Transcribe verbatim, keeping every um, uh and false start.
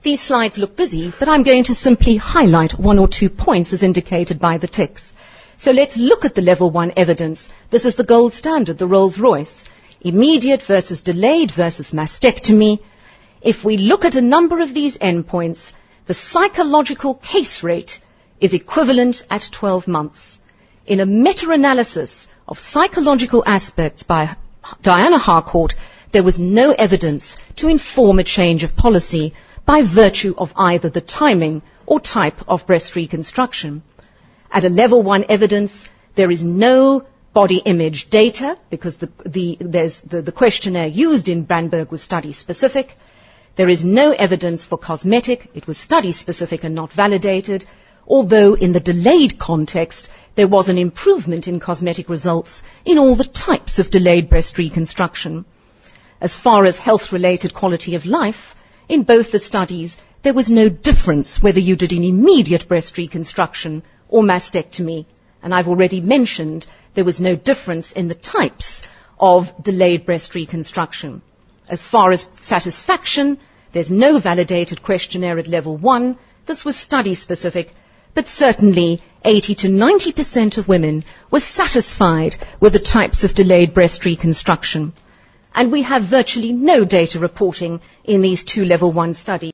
These slides look busy, but I'm going to simply highlight one or two points as indicated by the ticks. So let's look at the level one evidence. This is the gold standard, the Rolls-Royce. Immediate versus delayed versus mastectomy. If we look at a number of these endpoints, the psychological case rate is equivalent at twelve months. In a meta-analysis of psychological aspects by Diana Harcourt, there was no evidence to inform a change of policy by virtue of either the timing or type of breast reconstruction. At a level one evidence, there is no body image data because the, the, there's the, the questionnaire used in Branberg was study specific. There is no evidence for cosmetic. It was study specific and not validated, although in the delayed context, there was an improvement in cosmetic results in all the types of delayed breast reconstruction. As far as health-related quality of life, in both the studies, there was no difference whether you did an immediate breast reconstruction or mastectomy. And I've already mentioned there was no difference in the types of delayed breast reconstruction. As far as satisfaction, there's no validated questionnaire at level one. This was study-specific, but certainly eighty to ninety percent of women were satisfied with the types of delayed breast reconstruction. And we have virtually no data reporting in these two level one studies.